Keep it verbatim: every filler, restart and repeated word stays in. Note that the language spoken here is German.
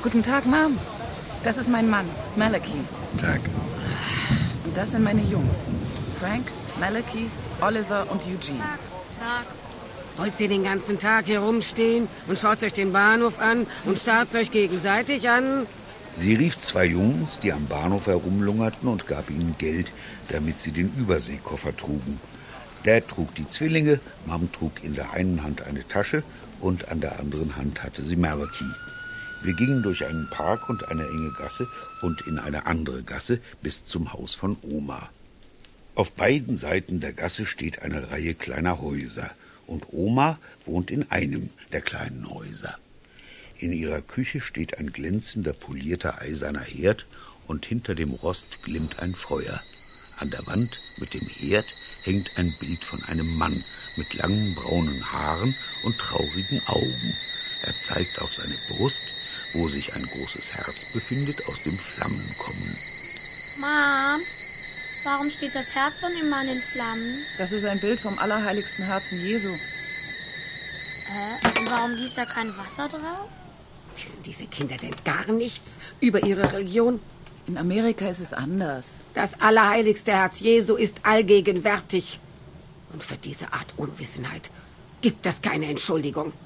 Guten Tag, Mom. Das ist mein Mann, Malachi. Tag. Und das sind meine Jungs. Frank, Malachi, Oliver und Eugene. Tag. Tag. Wollt ihr den ganzen Tag hier rumstehen und schaut euch den Bahnhof an und starrt euch gegenseitig an? Sie rief zwei Jungs, die am Bahnhof herumlungerten, und gab ihnen Geld, damit sie den Überseekoffer trugen. Dad trug die Zwillinge, Mom trug in der einen Hand eine Tasche und an der anderen Hand hatte sie Malachi. Wir gingen durch einen Park und eine enge Gasse und in eine andere Gasse bis zum Haus von Oma. Auf beiden Seiten der Gasse steht eine Reihe kleiner Häuser und Oma wohnt in einem der kleinen Häuser. In ihrer Küche steht ein glänzender, polierter, eiserner Herd und hinter dem Rost glimmt ein Feuer. An der Wand mit dem Herd hängt ein Bild von einem Mann mit langen braunen Haaren und traurigen Augen. Er zeigt auf seine Brust, wo sich ein großes Herz befindet, aus dem Flammen kommen. Mom, warum steht das Herz von dem Mann in Flammen? Das ist ein Bild vom allerheiligsten Herzen Jesu. Hä? Und warum gießt da kein Wasser drauf? Wissen diese Kinder denn gar nichts über ihre Religion? In Amerika ist es anders. Das allerheiligste Herz Jesu ist allgegenwärtig. Und für diese Art Unwissenheit gibt es keine Entschuldigung.